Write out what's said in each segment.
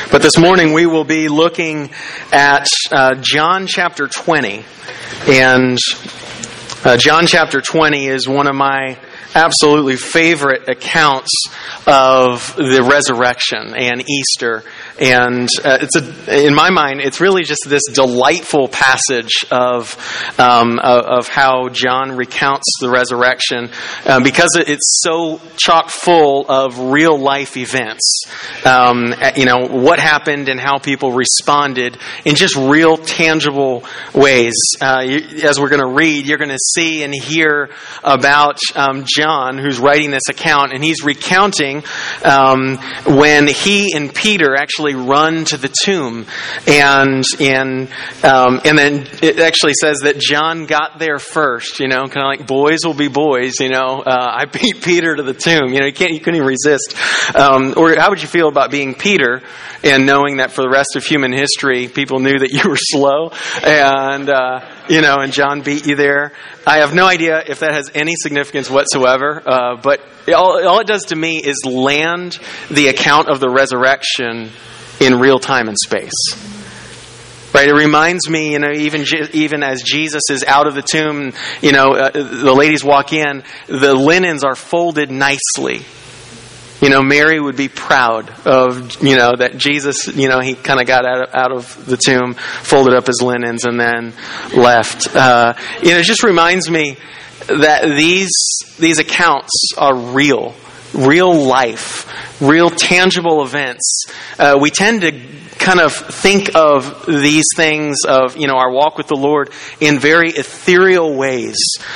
But this morning we will be looking at John chapter 20. And John chapter 20 is one of my absolutely favorite accounts of the resurrection and Easter. And in my mind, it's really just this delightful passage of how John recounts the resurrection because it's so chock full of real life events. What happened and how people responded in just real tangible ways. As we're going to read, you're going to see and hear about John, who's writing this account, and he's recounting when he and Peter actually run to the tomb, and then it actually says that John got there first. Kind of like boys will be boys. I beat Peter to the tomb. You couldn't even resist. Or how would you feel about being Peter and knowing that for the rest of human history, people knew that you were slow, and John beat you there? I have no idea if that has any significance whatsoever, but all it does to me is land the account of the resurrection in real time and space. Right? It reminds me, even as Jesus is out of the tomb, the ladies walk in, the linens are folded nicely. Mary would be proud of, that Jesus, he kind of got out of the tomb, folded up his linens, and then left. It just reminds me that these accounts are real life, real tangible events. We tend to kind of think of these things of, our walk with the Lord in very ethereal ways.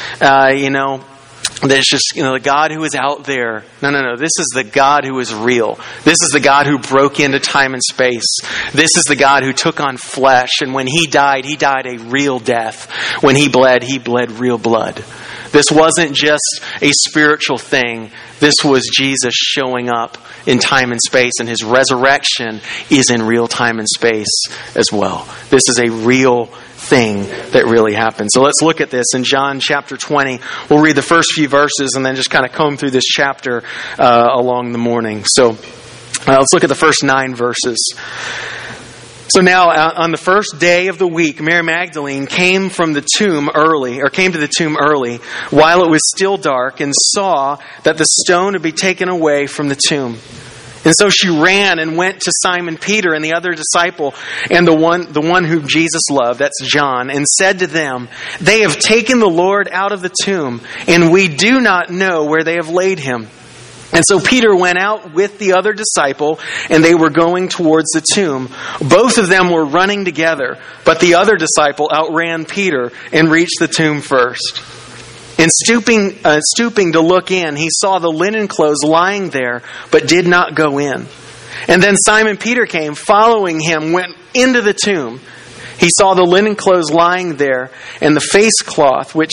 There's just, the God who is out there. No. This is the God who is real. This is the God who broke into time and space. This is the God who took on flesh. And when he died a real death. When he bled real blood. This wasn't just a spiritual thing. This was Jesus showing up in time and space. And his resurrection is in real time and space as well. This is a real thing that really happened. So let's look at this in John chapter 20. We'll read the first few verses and then just kind of comb through this chapter along the morning. So let's look at the first 9 verses. So now, on the first day of the week, Mary Magdalene came to the tomb early, while it was still dark, and saw that the stone had been taken away from the tomb. And so she ran and went to Simon Peter and the other disciple, and the one whom Jesus loved, that's John, and said to them, "They have taken the Lord out of the tomb, and we do not know where they have laid him." And so Peter went out with the other disciple, and they were going towards the tomb. Both of them were running together, but the other disciple outran Peter and reached the tomb first. And stooping to look in, he saw the linen clothes lying there, but did not go in. And then Simon Peter came, following him, went into the tomb. He saw the linen clothes lying there, and the face cloth which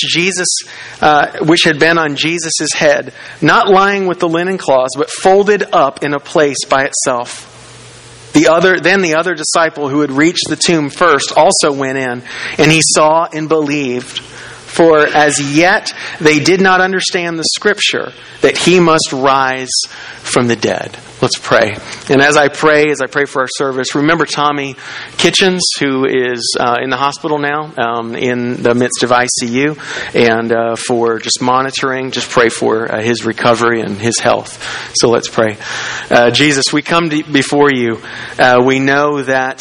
had been on Jesus' head, not lying with the linen cloths, but folded up in a place by itself. Then the other disciple who had reached the tomb first also went in, and he saw and believed. For as yet they did not understand the scripture that he must rise from the dead. Let's pray. And as I pray for our service, remember Tommy Kitchens, who is in the hospital now, in the midst of ICU, and for just monitoring, just pray for his recovery and his health. So let's pray. Jesus, we come before you. We know that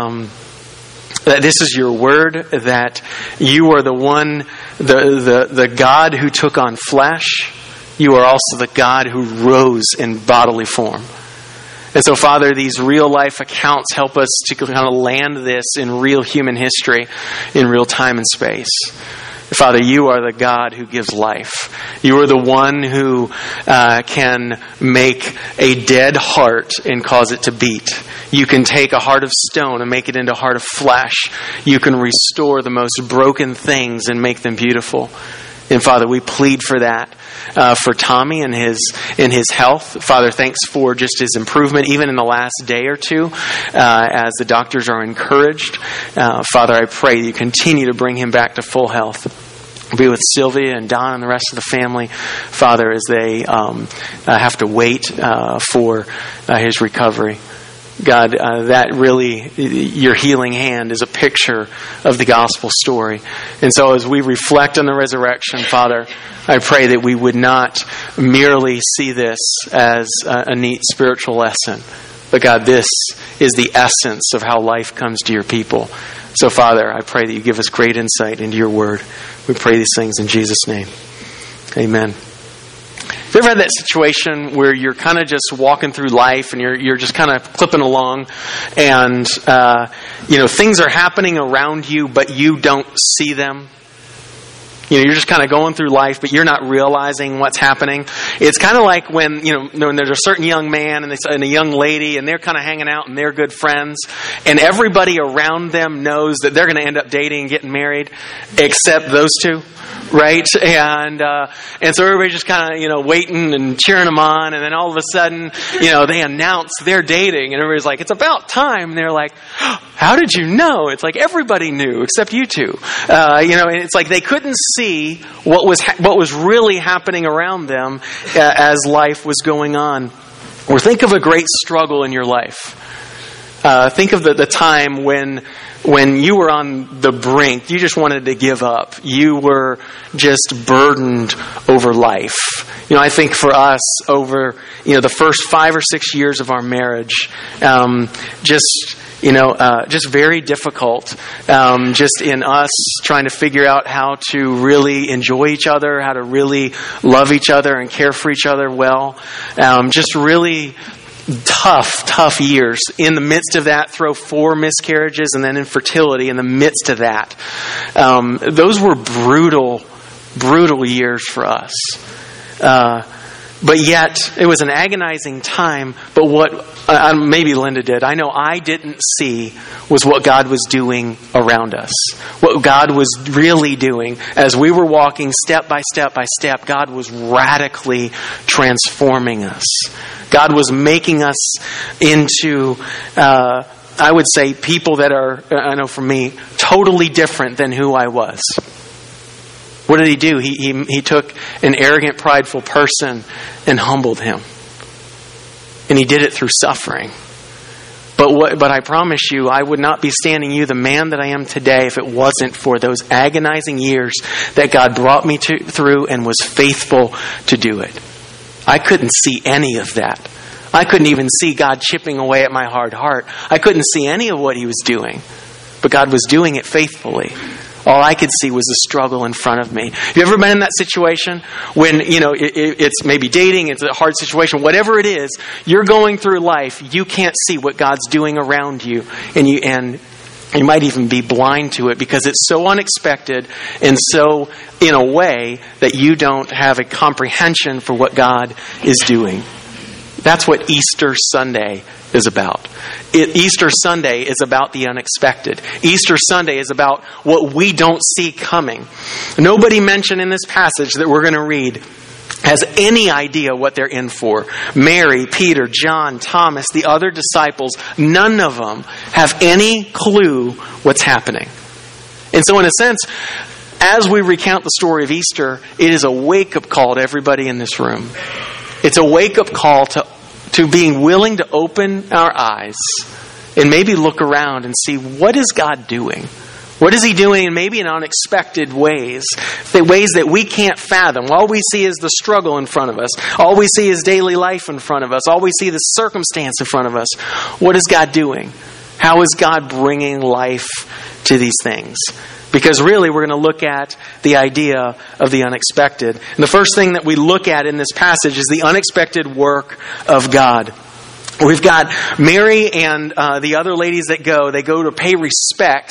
this is your word, that you are the one, the God who took on flesh. You are also the God who rose in bodily form. And so, Father, these real life accounts help us to kind of land this in real human history, in real time and space. Father, you are the God who gives life. You are the one who can make a dead heart and cause it to beat. You can take a heart of stone and make it into a heart of flesh. You can restore the most broken things and make them beautiful. And Father, we plead for that, for Tommy and his health. Father, thanks for just his improvement, even in the last day or two, as the doctors are encouraged. Father, I pray you continue to bring him back to full health. Be with Sylvia and Don and the rest of the family, Father, as they have to wait for his recovery. God, that really, your healing hand is a picture of the gospel story. And so as we reflect on the resurrection, Father, I pray that we would not merely see this as a neat spiritual lesson, but God, this is the essence of how life comes to your people. So Father, I pray that you give us great insight into your word. We pray these things in Jesus' name. Amen. Have you ever had that situation where you're kind of just walking through life and you're just kind of clipping along and, things are happening around you, but you don't see them? You're just kind of going through life, but you're not realizing what's happening. It's kind of like when there's a certain young man and a young lady, and they're kind of hanging out and they're good friends, and everybody around them knows that they're going to end up dating and getting married, except those two, right? And so everybody's just kind of waiting and cheering them on, and then all of a sudden, they announce they're dating, and everybody's like, "It's about time." And they're like, "How did you know?" It's like everybody knew except you two, and it's like they couldn't see what was really happening around them as life was going on. Or think of a great struggle in your life. Think of the time when you were on the brink, you just wanted to give up. You were just burdened over life. I think for us over the first 5 or 6 years of our marriage, just very difficult. Just in us trying to figure out how to really enjoy each other, how to really love each other and care for each other well. Just really tough years. In the midst of that, throw 4 miscarriages and then infertility in the midst of that. Those were brutal years for us. But yet, it was an agonizing time. But what maybe Linda did, I know I didn't see, was what God was doing around us. What God was really doing as we were walking step by step by step. God was radically transforming us. God was making us into, I would say, people that are, I know for me, totally different than who I was. What did he do? He took an arrogant, prideful person and humbled him. And he did it through suffering. But I promise you, I would not be standing you the man that I am today if it wasn't for those agonizing years that God brought me through and was faithful to do it. I couldn't see any of that. I couldn't even see God chipping away at my hard heart. I couldn't see any of what he was doing. But God was doing it faithfully. All I could see was the struggle in front of me. Have you ever been in that situation when, it's maybe dating, it's a hard situation, whatever it is, you're going through life, you can't see what God's doing around you, and you might even be blind to it because it's so unexpected and so in a way that you don't have a comprehension for what God is doing. That's what Easter Sunday is about. Easter Sunday is about the unexpected. Easter Sunday is about what we don't see coming. Nobody mentioned in this passage that we're going to read has any idea what they're in for. Mary, Peter, John, Thomas, the other disciples, none of them have any clue what's happening. And so in a sense, as we recount the story of Easter, it is a wake-up call to everybody in this room. It's a wake-up call to being willing to open our eyes and maybe look around and see, what is God doing? What is he doing in maybe in unexpected ways? The ways that we can't fathom. All we see is the struggle in front of us. All we see is daily life in front of us. All we see is the circumstance in front of us. What is God doing? How is God bringing life to these things? Because really, we're going to look at the idea of the unexpected. And the first thing that we look at in this passage is the unexpected work of God. We've got Mary and the other ladies that they go to pay respects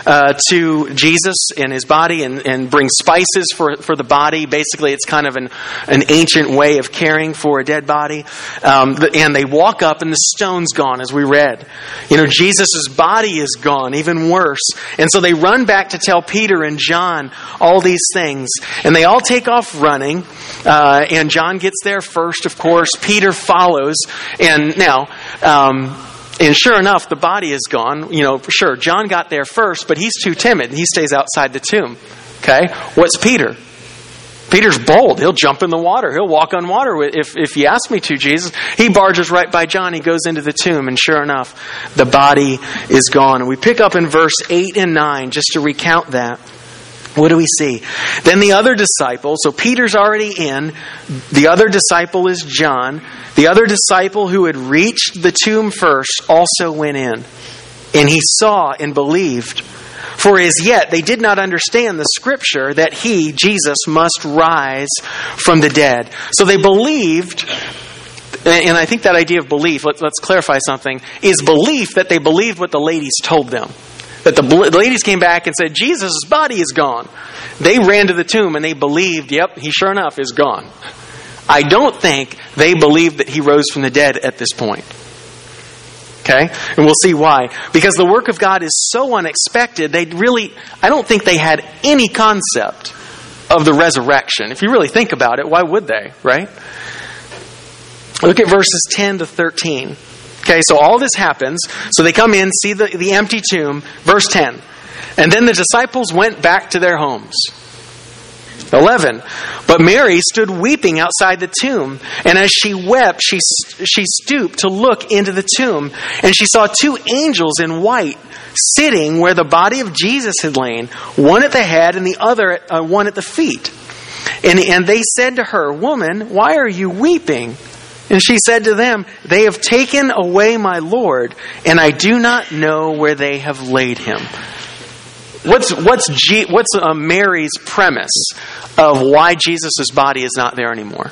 to Jesus and his body and bring spices for the body. Basically, it's kind of an ancient way of caring for a dead body. And they walk up and the stone's gone, as we read. Jesus' body is gone, even worse. And so they run back to tell Peter and John all these things. And they all take off running. And John gets there first, of course. Peter follows. And and sure enough, the body is gone. Sure, John got there first, but he's too timid. He stays outside the tomb. Okay? What's Peter? Peter's bold. He'll jump in the water. He'll walk on water if you ask me to, Jesus. He barges right by John. He goes into the tomb, and sure enough, the body is gone. And we pick up in verse 8 and 9 just to recount that. What do we see? Then the other disciple, so Peter's already in. The other disciple is John. The other disciple who had reached the tomb first also went in. And he saw and believed. For as yet they did not understand the scripture that he, Jesus, must rise from the dead. So they believed, and I think that idea of belief, let's clarify something, is belief that they believed what the ladies told them. That the ladies came back and said, Jesus' body is gone. They ran to the tomb and they believed, yep, he sure enough is gone. I don't think they believed that he rose from the dead at this point. Okay? And we'll see why. Because the work of God is so unexpected, I don't think they had any concept of the resurrection. If you really think about it, why would they, right? Look at verses 10 to 13. Okay, so all this happens. So they come in, see the empty tomb. Verse 10. And then the disciples went back to their homes. 11. But Mary stood weeping outside the tomb, and as she wept, she stooped to look into the tomb, and she saw two angels in white sitting where the body of Jesus had lain, one at the head and the other one at the feet. And they said to her, Woman, why are you weeping? And she said to them, They have taken away my Lord, and I do not know where they have laid him. What's Mary's premise of why Jesus' body is not there anymore?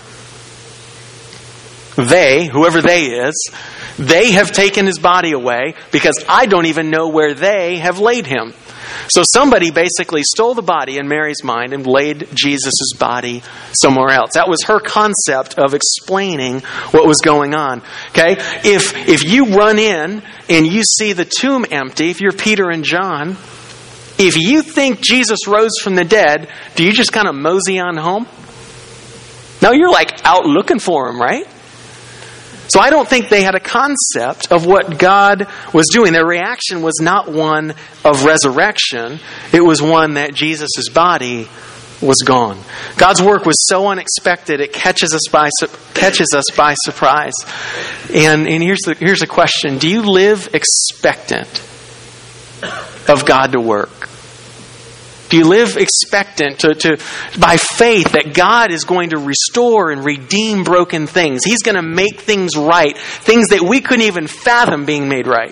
They, whoever they is, they have taken his body away because I don't even know where they have laid him. So somebody basically stole the body in Mary's mind and laid Jesus' body somewhere else. That was her concept of explaining what was going on. Okay? If you run in and you see the tomb empty, if you're Peter and John, if you think Jesus rose from the dead, do you just kind of mosey on home? No, you're like out looking for him, right? So I don't think they had a concept of what God was doing. Their reaction was not one of resurrection. It was one that Jesus' body was gone. God's work was so unexpected, it catches us by surprise. And here's a question. Do you live expectant of God to work? Do you live expectant to by faith that God is going to restore and redeem broken things? He's going to make things right, things that we couldn't even fathom being made right.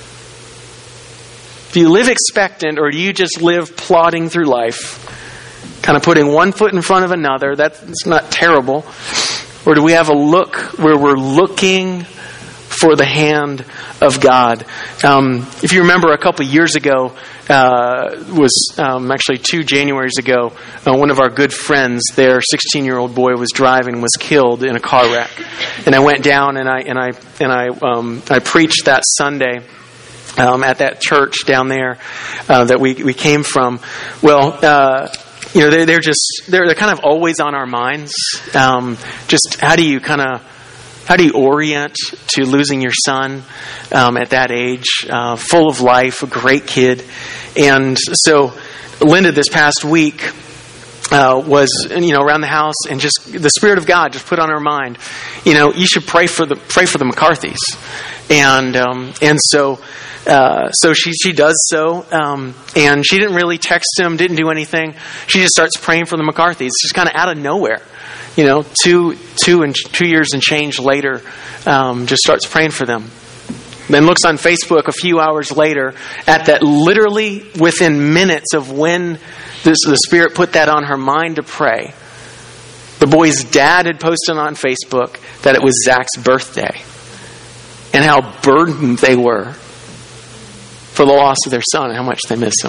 Do you live expectant, or do you just live plodding through life, kind of putting one foot in front of another? That's not terrible. Or do we have a look where we're looking for the hand of God? If you remember, a couple of years ago, actually 2 Januaries ago, one of our good friends, their 16-year-old boy was driving, was killed in a car wreck. And I went down and I preached that Sunday at that church down there that we came from. Well, they're kind of always on our minds. Just how do you orient to losing your son at that age, full of life, a great kid? And so Linda this past week was around the house, and just the Spirit of God just put on her mind, you should pray for the McCarthys. And so she does so, and she didn't really text him, didn't do anything. She just starts praying for the McCarthys, just kind of out of nowhere. 2 years and change later, just starts praying for them. Then looks on Facebook a few hours later at that, literally within minutes of when the Spirit put that on her mind to pray. The boy's dad had posted on Facebook that it was Zach's birthday and how burdened they were for the loss of their son and how much they miss him.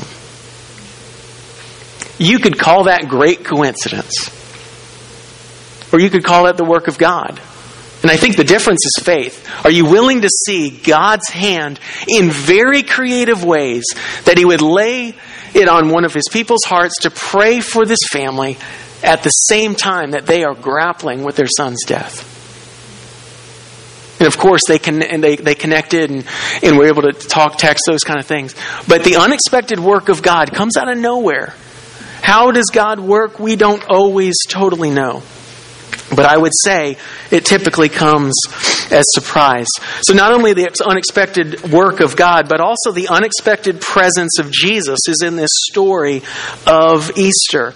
You could call that great coincidence. Or you could call it the work of God. And I think the difference is faith. Are you willing to see God's hand in very creative ways, that He would lay it on one of His people's hearts to pray for this family at the same time that they are grappling with their son's death? And of course, they connected and were able to talk, text, those kind of things. But the unexpected work of God comes out of nowhere. How does God work? We don't always totally know. But I would say it typically comes as surprise. So not only the unexpected work of God, but also the unexpected presence of Jesus is in this story of Easter.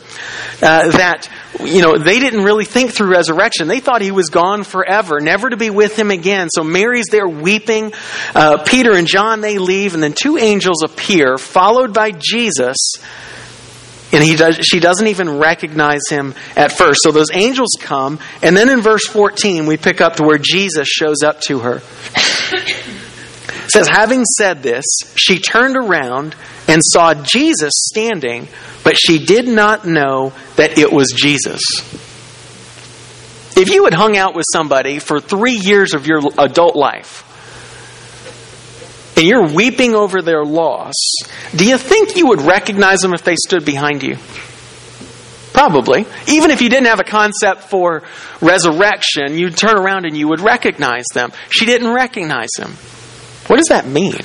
They didn't really think through resurrection. They thought he was gone forever, never to be with him again. So Mary's there weeping. Peter and John, they leave, and then two angels appear, followed by Jesus. And she doesn't even recognize him at first. So those angels come, and then in verse 14, we pick up to where Jesus shows up to her. It says, having said this, she turned around and saw Jesus standing, but she did not know that it was Jesus. If you had hung out with somebody for 3 years of your adult life, and you're weeping over their loss, do you think you would recognize them if they stood behind you? Probably. Even if you didn't have a concept for resurrection, you'd turn around and you would recognize them. She didn't recognize him. What does that mean?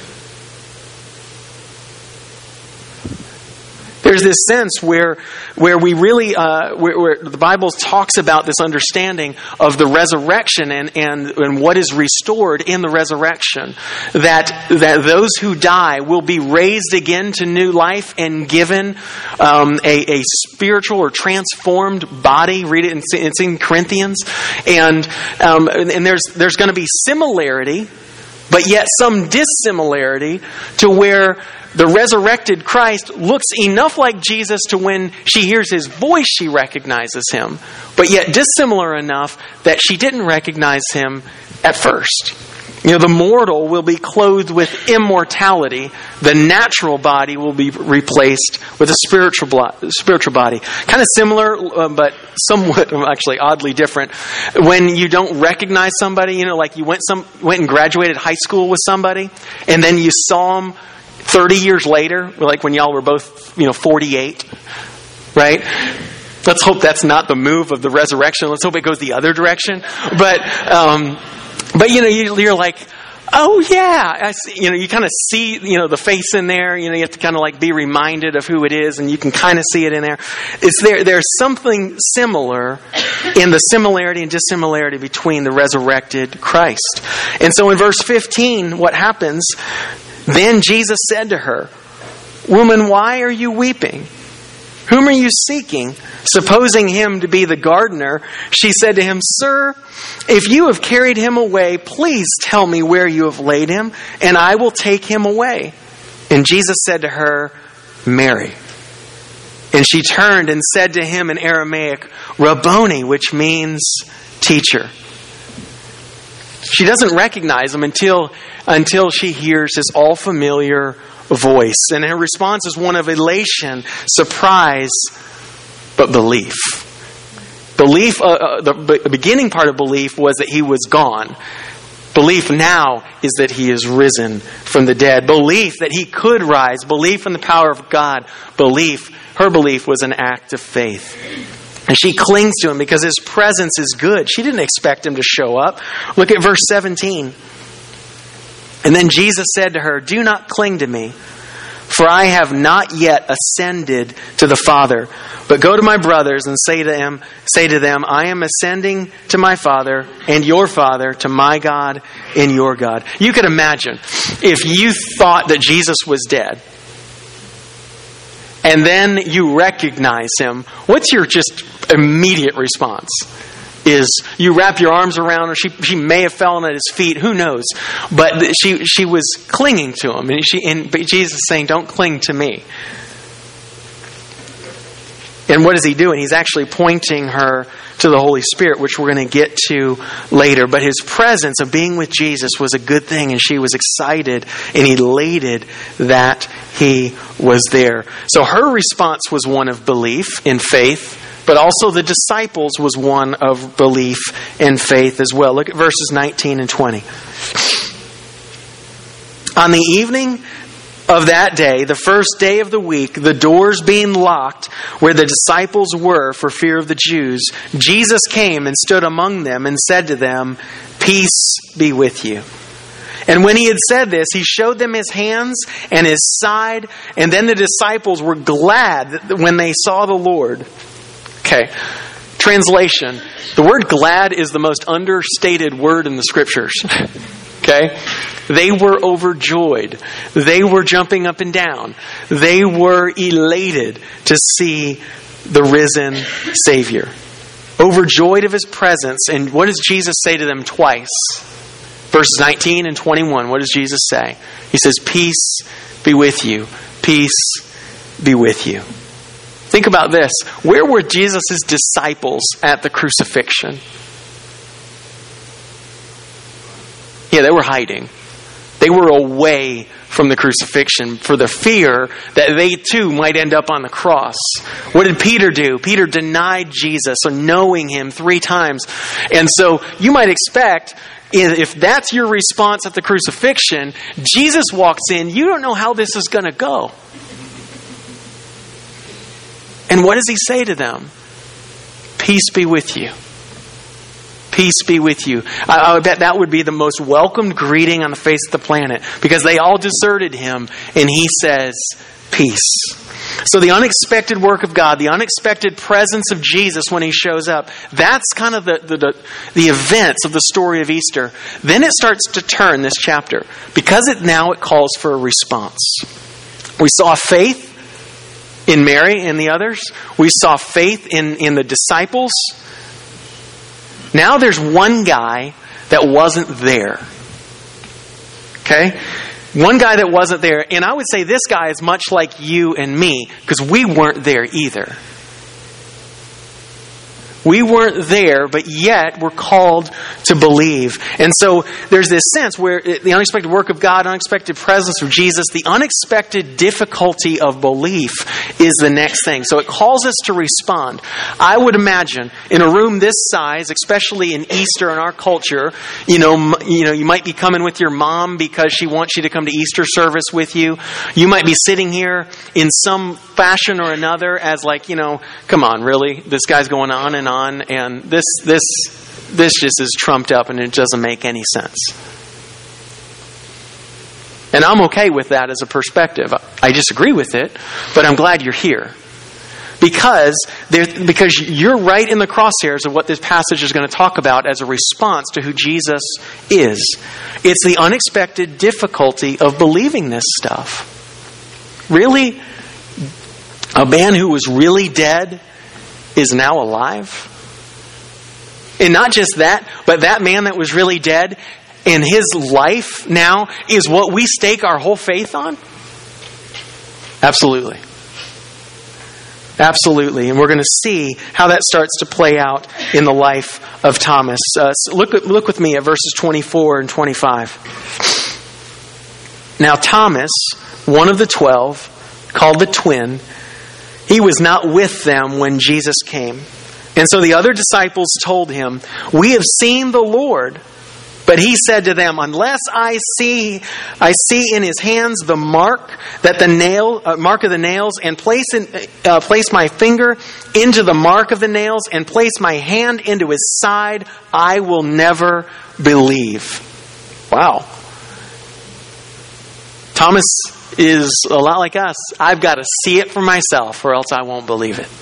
There's this sense where we really, where the Bible talks about this understanding of the resurrection and what is restored in the resurrection. That those who die will be raised again to new life and given a spiritual or transformed body. Read it, it's in Corinthians. And there's going to be similarity, but yet some dissimilarity to where the resurrected Christ looks enough like Jesus to when she hears his voice, she recognizes him, but yet dissimilar enough that she didn't recognize him at first. The mortal will be clothed with immortality. The natural body will be replaced with a spiritual body. Kind of similar, but somewhat actually oddly different. When you don't recognize somebody, like you went and graduated high school with somebody, and then you saw them 30 years later, like when y'all were both, 48, right? Let's hope that's not the move of the resurrection. Let's hope it goes the other direction. But you're like, oh yeah, I see, you kind of see, the face in there. You have to kind of like be reminded of who it is, and you can kind of see it in there. It's there. There's something similar in the similarity and dissimilarity between the resurrected Christ. And so in verse 15, what happens? Then Jesus said to her, "Woman, why are you weeping? Whom are you seeking?" Supposing him to be the gardener, she said to him, "Sir, if you have carried him away, please tell me where you have laid him, and I will take him away." And Jesus said to her, "Mary." And she turned and said to him in Aramaic, "Rabboni," which means teacher. She doesn't recognize him until she hears his all-familiar voice. And her response is one of elation, surprise, but belief. Belief, the beginning part of belief was that he was gone. Belief now is that he is risen from the dead. Belief that he could rise. Belief in the power of God. Her belief was an act of faith. And she clings to him because his presence is good. She didn't expect him to show up. Look at verse 17. And then Jesus said to her, "Do not cling to me, for I have not yet ascended to the Father. But go to my brothers and say to them, I am ascending to my Father and your Father, to my God and your God." You could imagine if you thought that Jesus was dead, and then you recognize him, what's your just immediate response? Is you wrap your arms around her. She may have fallen at his feet. Who knows? But she was clinging to him. But Jesus is saying, "Don't cling to me." And what is he doing? He's actually pointing her to the Holy Spirit, which we're going to get to later. But his presence of being with Jesus was a good thing, and she was excited and elated that he was there. So her response was one of belief in faith, but also the disciples was one of belief and faith as well. Look at verses 19 and 20. On the evening of that day, the first day of the week, the doors being locked where the disciples were for fear of the Jews, Jesus came and stood among them and said to them, "Peace be with you." And when he had said this, he showed them his hands and his side, and then the disciples were glad when they saw the Lord. Okay, translation. The word glad is the most understated word in the Scriptures. Okay? They were overjoyed. They were jumping up and down. They were elated to see the risen Savior. Overjoyed of his presence. And what does Jesus say to them twice? Verses 19 and 21, what does Jesus say? He says, peace be with you. Peace be with you. Think about this. Where were Jesus' disciples at the crucifixion? Yeah, they were hiding. They were away from the crucifixion for the fear that they too might end up on the cross. What did Peter do? Peter denied Jesus or knowing him 3 times. And so you might expect, if that's your response at the crucifixion, Jesus walks in, you don't know how this is going to go. And what does he say to them? Peace be with you. Peace be with you. I bet that would be the most welcomed greeting on the face of the planet, because they all deserted him and he says, peace. So the unexpected work of God, the unexpected presence of Jesus when he shows up, that's kind of the events of the story of Easter. Then it starts to turn, this chapter, because it calls for a response. We saw faith in Mary and the others. We saw faith in the disciples. Now there's one guy that wasn't there. Okay? One guy that wasn't there. And I would say this guy is much like you and me, because we weren't there either. We weren't there, but yet we're called to believe. And so there's this sense where the unexpected work of God, unexpected presence of Jesus, the unexpected difficulty of belief is the next thing. So it calls us to respond. I would imagine in a room this size, especially in Easter in our culture, you might be coming with your mom because she wants you to come to Easter service with you. You might be sitting here in some fashion or another as like, come on, really? This guy's going on and on, and this just is trumped up and it doesn't make any sense. And I'm okay with that as a perspective. I disagree with it, but I'm glad you're here. Because you're right in the crosshairs of what this passage is going to talk about as a response to who Jesus is. It's the unexpected difficulty of believing this stuff. Really? A man who was really dead is now alive? And not just that, but that man that was really dead and his life now is what we stake our whole faith on? Absolutely. Absolutely. And we're going to see how that starts to play out in the life of Thomas. So look with me at verses 24 and 25. Now Thomas, one of the 12, called the twin, he was not with them when Jesus came. And so the other disciples told him, "We have seen the Lord." But he said to them, "Unless I see in his hands the mark of the nails, and place my finger into the mark of the nails, and place my hand into his side, I will never believe." Wow. Thomas is a lot like us. I've got to see it for myself, or else I won't believe it.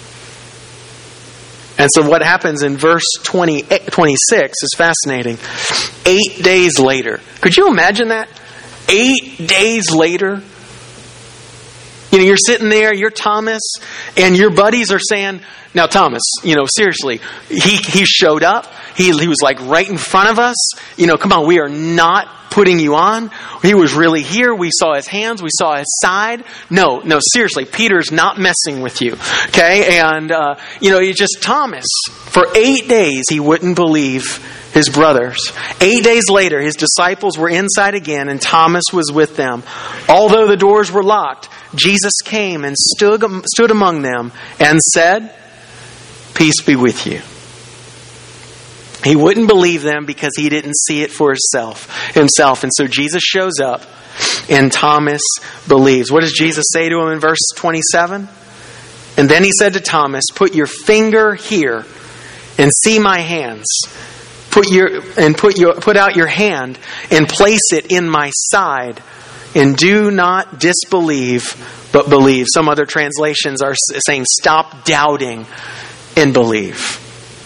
And so what happens in verse 26 is fascinating. 8 days later. Could you imagine that? 8 days later. You're sitting there, you're Thomas, and your buddies are saying, now Thomas, seriously, he showed up. He was like right in front of us. Come on, we are not putting you on. He was really here. We saw his hands. We saw his side. No, seriously, Peter's not messing with you. Okay? And, he's just Thomas. For 8 days, he wouldn't believe his brothers. 8 days later, his disciples were inside again, and Thomas was with them. Although the doors were locked, Jesus came and stood among them and said, "Peace be with you." He wouldn't believe them because he didn't see it for himself. And so Jesus shows up and Thomas believes. What does Jesus say to him in verse 27? "And then he said to Thomas, 'Put your finger here and see my hands. put out your hand and place it in my side, and do not disbelieve, but believe. Some other translations are saying, stop doubting and believe.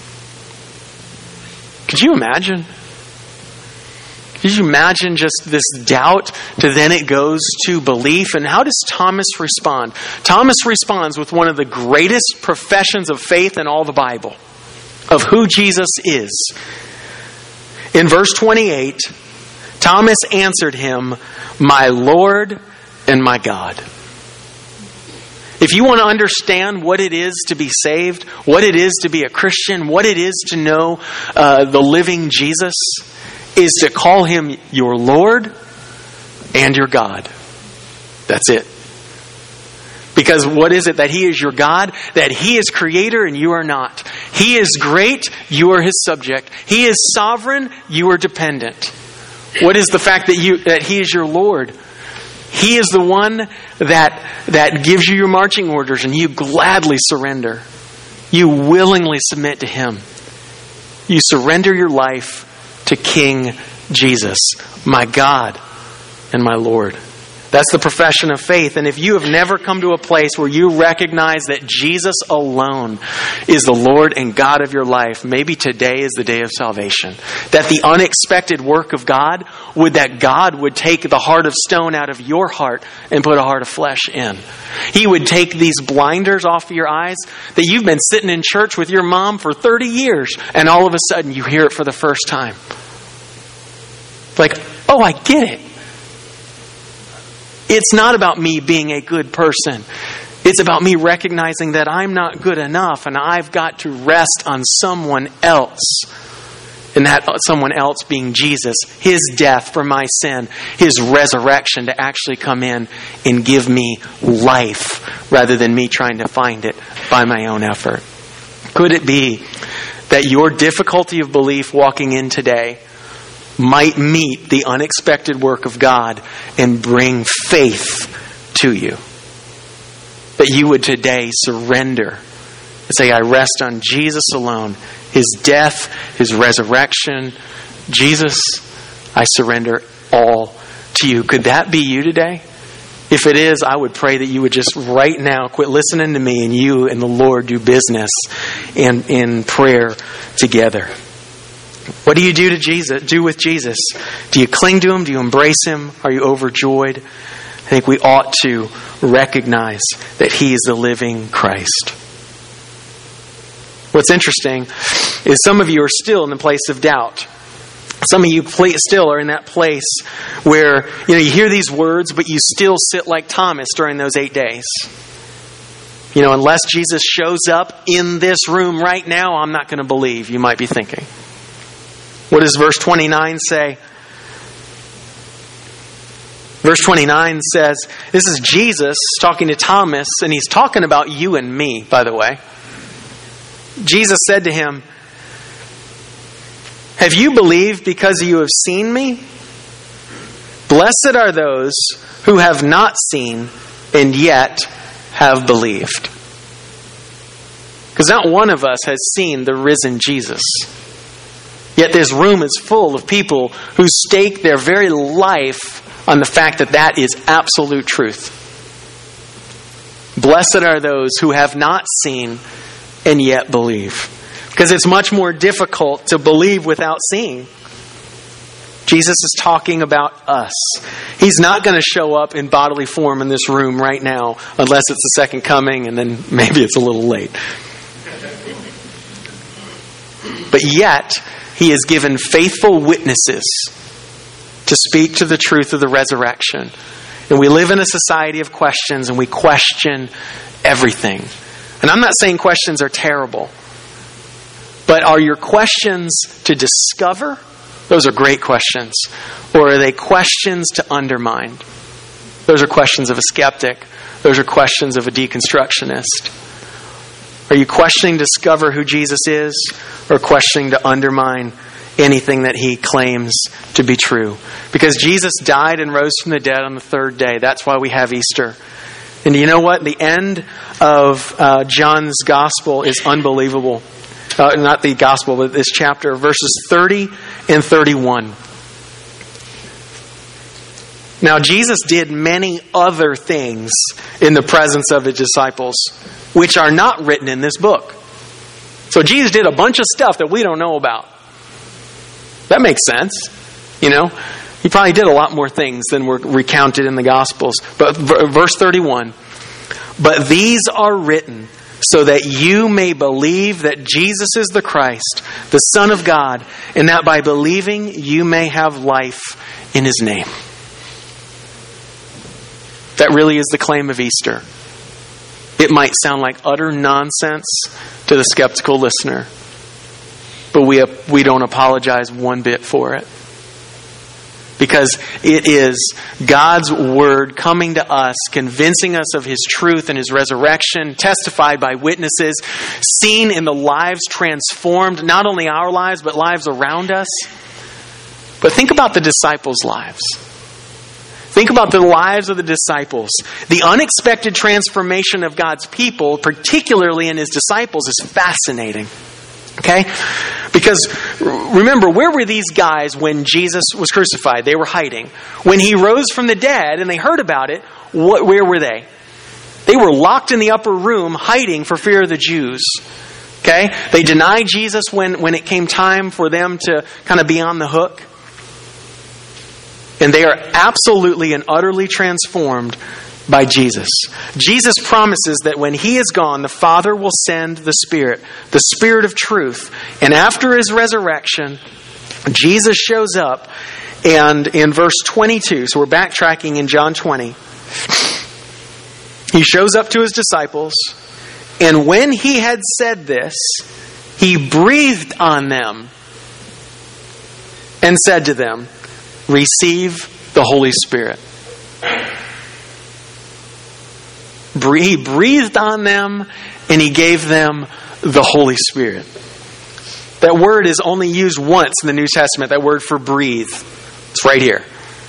Could you imagine? Could you imagine just this doubt to then it goes to belief? And how does Thomas respond? Thomas responds with one of the greatest professions of faith in all the Bible, of who Jesus is. In verse 28, Thomas answered him, "My Lord and my God." If you want to understand what it is to be saved, what it is to be a Christian, what it is to know the living Jesus, is to call him your Lord and your God. That's it. Because what is it? That he is your God, that he is creator and you are not. He is great, you are his subject. He is sovereign, you are dependent. What is the fact that he is your Lord? He is the one that gives you your marching orders and you gladly surrender. You willingly submit to him. You surrender your life to King Jesus, my God and my Lord. That's the profession of faith. And if you have never come to a place where you recognize that Jesus alone is the Lord and God of your life, maybe today is the day of salvation. That the unexpected work of God that God would take the heart of stone out of your heart and put a heart of flesh in. He would take these blinders off of your eyes that you've been sitting in church with your mom for 30 years and all of a sudden you hear it for the first time. Like, oh, I get it. It's not about me being a good person. It's about me recognizing that I'm not good enough and I've got to rest on someone else. And that someone else being Jesus, his death for my sin, his resurrection to actually come in and give me life rather than me trying to find it by my own effort. Could it be that your difficulty of belief walking in today might meet the unexpected work of God and bring faith to you? That you would today surrender and say, I rest on Jesus alone, his death, his resurrection. Jesus, I surrender all to you. Could that be you today? If it is, I would pray that you would just right now quit listening to me and you and the Lord do business in prayer together. What do you do with Jesus? Do you cling to him? Do you embrace him? Are you overjoyed? I think we ought to recognize that he is the living Christ. What's interesting is some of you are still in the place of doubt. Some of you still are in that place where you hear these words, but you still sit like Thomas during those 8 days. Unless Jesus shows up in this room right now, I'm not going to believe, you might be thinking. What does verse 29 say? Verse 29 says, this is Jesus talking to Thomas, and he's talking about you and me, by the way. Jesus said to him, have you believed because you have seen me? Blessed are those who have not seen and yet have believed. Because not one of us has seen the risen Jesus. Yet this room is full of people who stake their very life on the fact that that is absolute truth. Blessed are those who have not seen and yet believe. Because it's much more difficult to believe without seeing. Jesus is talking about us. He's not going to show up in bodily form in this room right now unless it's the second coming and then maybe it's a little late. But yet, he has given faithful witnesses to speak to the truth of the resurrection. And we live in a society of questions and we question everything. And I'm not saying questions are terrible. But are your questions to discover? Those are great questions. Or are they questions to undermine? Those are questions of a skeptic. Those are questions of a deconstructionist. Are you questioning to discover who Jesus is, or questioning to undermine anything that he claims to be true? Because Jesus died and rose from the dead on the third day. That's why we have Easter. And you know what? The end of John's gospel is unbelievable. not the gospel, but this chapter, verses 30 and 31. Now, Jesus did many other things in the presence of his disciples, which are not written in this book. So Jesus did a bunch of stuff that we don't know about. That makes sense. He probably did a lot more things than were recounted in the Gospels. But verse 31, but these are written so that you may believe that Jesus is the Christ, the Son of God, and that by believing you may have life in his name. That really is the claim of Easter. It might sound like utter nonsense to the skeptical listener, but we don't apologize one bit for it. Because it is God's Word coming to us, convincing us of his truth and his resurrection, testified by witnesses, seen in the lives transformed, not only our lives, but lives around us. But think about the disciples' lives. Think about the lives of the disciples. The unexpected transformation of God's people, particularly in his disciples, is fascinating. Okay? Because remember, where were these guys when Jesus was crucified? They were hiding. When he rose from the dead and they heard about it, where were they? They were locked in the upper room, hiding for fear of the Jews. Okay? They denied Jesus when it came time for them to kind of be on the hook. And they are absolutely and utterly transformed by Jesus. Jesus promises that when he is gone, the Father will send the Spirit of truth. And after his resurrection, Jesus shows up, and in verse 22, so we're backtracking in John 20, he shows up to his disciples, and when he had said this, he breathed on them and said to them, receive the Holy Spirit. He breathed on them and he gave them the Holy Spirit. That word is only used once in the New Testament, that word for breathe. It's right here.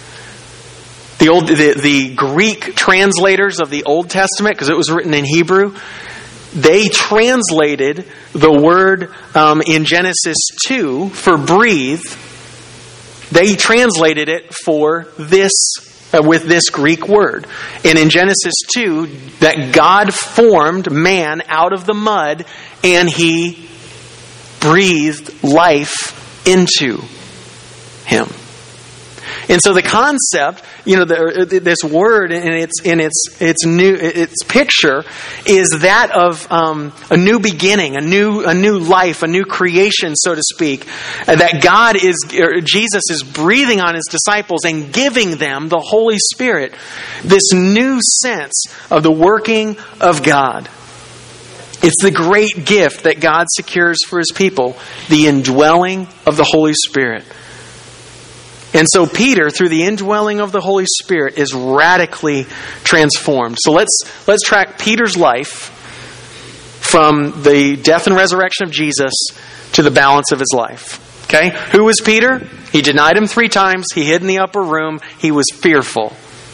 The Greek translators of the Old Testament, because it was written in Hebrew, they translated the word in Genesis 2 for breathe. They translated it for this with this Greek word. And in Genesis 2, that God formed man out of the mud and he breathed life into him. And so the concept, this word and its picture is that of a new beginning, a new life, a new creation, so to speak. That Jesus is breathing on his disciples and giving them the Holy Spirit, this new sense of the working of God. It's the great gift that God secures for his people, the indwelling of the Holy Spirit. And so Peter, through the indwelling of the Holy Spirit, is radically transformed. So let's track Peter's life from the death and resurrection of Jesus to the balance of his life. Okay? Who was Peter? He denied him 3 times. He hid in the upper room. He was fearful.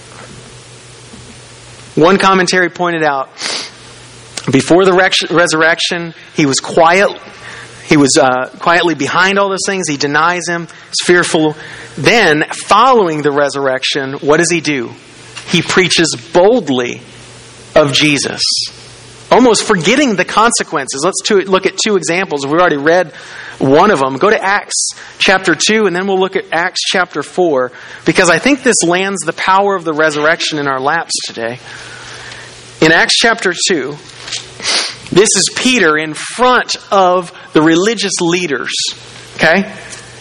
One commentary pointed out, before the resurrection, he was quiet. He was quietly behind all those things. He denies him. He's fearful. Then, following the resurrection, what does he do? He preaches boldly of Jesus, almost forgetting the consequences. Let's look at 2 examples. We've already read one of them. Go to Acts chapter 2, and then we'll look at Acts chapter 4, because I think this lands the power of the resurrection in our laps today. In Acts chapter 2, this is Peter in front of the religious leaders. Okay?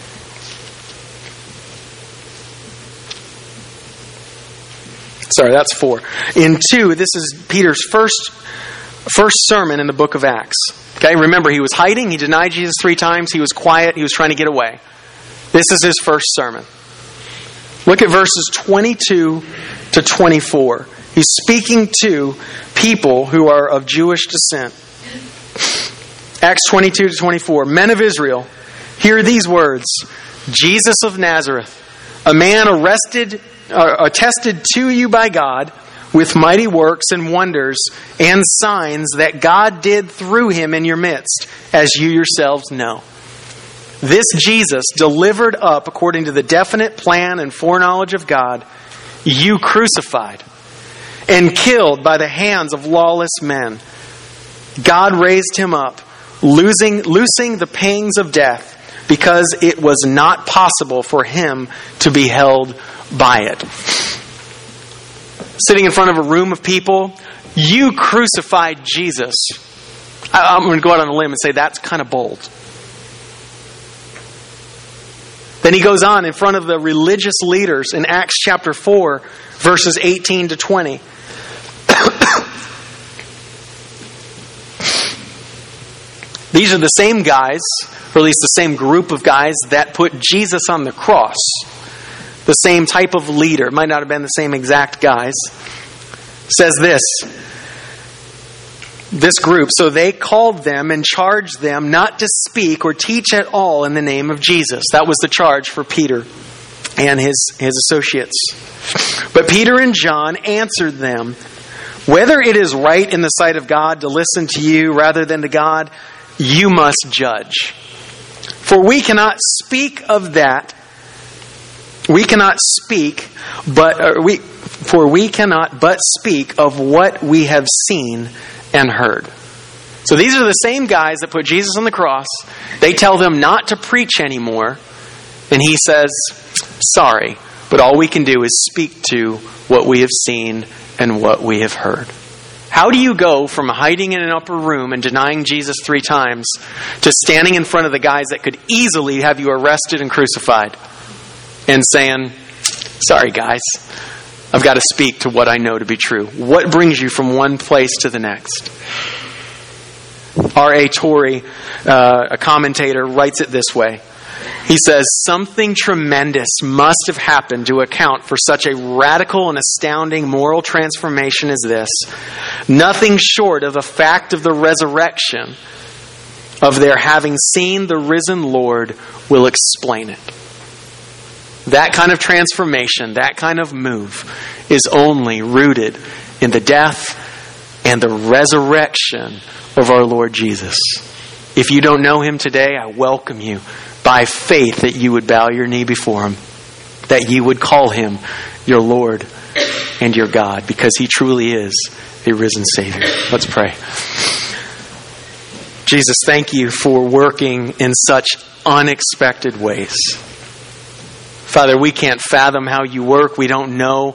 Sorry, that's 4. In 2, this is Peter's first sermon in the book of Acts. Okay, remember, he was hiding. He denied Jesus 3 times. He was quiet. He was trying to get away. This is his first sermon. Look at verses 22 to 24. He's speaking to people who are of Jewish descent. Acts 22 to 24. Men of Israel, hear these words. Jesus of Nazareth, a man attested to you by God, with mighty works and wonders and signs that God did through him in your midst, as you yourselves know. This Jesus, delivered up according to the definite plan and foreknowledge of God, you crucified and killed by the hands of lawless men. God raised him up, loosing the pangs of death, because it was not possible for him to be held by it. Sitting in front of a room of people, you crucified Jesus. I'm going to go out on a limb and say that's kind of bold. Then he goes on in front of the religious leaders in Acts chapter 4, verses 18 to 20. These are the same guys, or at least the same group of guys, that put Jesus on the cross. The same type of leader. It might not have been the same exact guys. Says this group, so they called them and charged them not to speak or teach at all in the name of Jesus. That was the charge for Peter and his associates. But Peter and John answered them, whether it is right in the sight of God to listen to you rather than to God, you must judge. For we cannot speak of that. We cannot but speak of what we have seen and heard. So these are the same guys that put Jesus on the cross. They tell them not to preach anymore. And he says, sorry, but all we can do is speak to what we have seen and what we have heard. How do you go from hiding in an upper room and denying Jesus 3 times to standing in front of the guys that could easily have you arrested and crucified and saying, sorry guys, I've got to speak to what I know to be true? What brings you from one place to the next? R.A. Torrey, a commentator, writes it this way. He says, something tremendous must have happened to account for such a radical and astounding moral transformation as this. Nothing short of the fact of the resurrection, of their having seen the risen Lord, will explain it. That kind of transformation, that kind of move, is only rooted in the death and the resurrection of our Lord Jesus. If you don't know him today, I welcome you by faith that you would bow your knee before him, that you would call him your Lord and your God, because he truly is a risen Savior. Let's pray. Jesus, thank you for working in such unexpected ways. Father, we can't fathom how you work. We don't know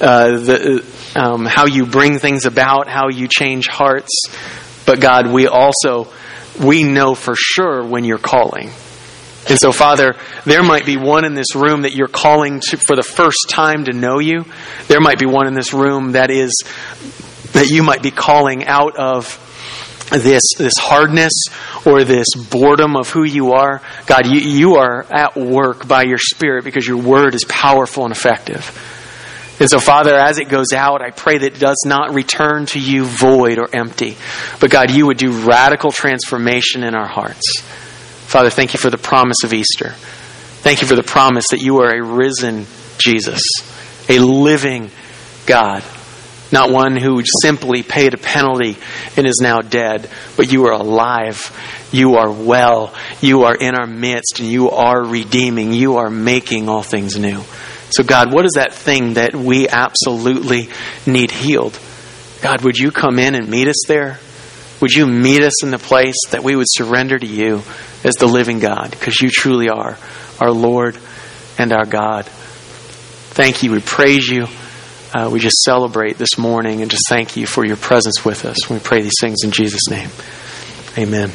how you bring things about, how you change hearts. But God, we know for sure when you're calling. And so, Father, there might be one in this room that you're calling to for the first time to know you. There might be one in this room that you might be calling out of this hardness or this boredom of who you are. God, you are at work by your Spirit because your word is powerful and effective. And so, Father, as it goes out, I pray that it does not return to you void or empty. But God, you would do radical transformation in our hearts. Father, thank you for the promise of Easter. Thank you for the promise that you are a risen Jesus, a living God, not one who simply paid a penalty and is now dead, but you are alive, you are well, you are in our midst, and you are redeeming, you are making all things new. So God, what is that thing that we absolutely need healed? God, would you come in and meet us there? Would you meet us in the place that we would surrender to you as the living God? Because you truly are our Lord and our God. Thank you. We praise you. We just celebrate this morning and just thank you for your presence with us. We pray these things in Jesus' name. Amen.